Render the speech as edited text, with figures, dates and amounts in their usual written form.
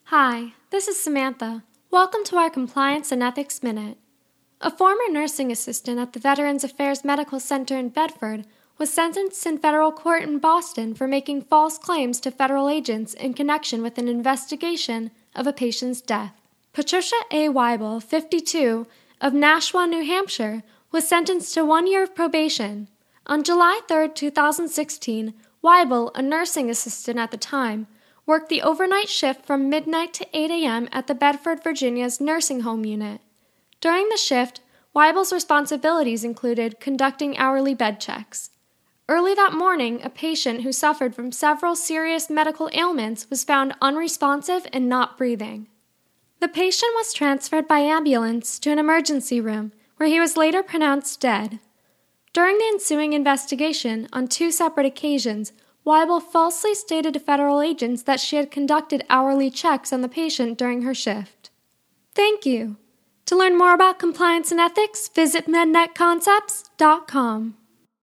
Hi, this is Samantha. Welcome to our Compliance and Ethics Minute. A former nursing assistant at the Veterans Affairs Medical Center in Bedford was sentenced in federal court in Boston for making false claims to federal agents in connection with an investigation of a patient's death. Patricia A. Weibel, 52, of Nashua, New Hampshire, was sentenced to 1 year of probation. On July 3, 2016, Weibel, a nursing assistant at the time, worked the overnight shift from midnight to 8 a.m. at the Bedford, Virginia's nursing home unit. During the shift, Weibel's responsibilities included conducting hourly bed checks. Early that morning, a patient who suffered from several serious medical ailments was found unresponsive and not breathing. The patient was transferred by ambulance to an emergency room, where he was later pronounced dead. During the ensuing investigation, on 2 separate occasions, Weibel falsely stated to federal agents that she had conducted hourly checks on the patient during her shift. Thank you. To learn more about compliance and ethics, visit mednetconcepts.com.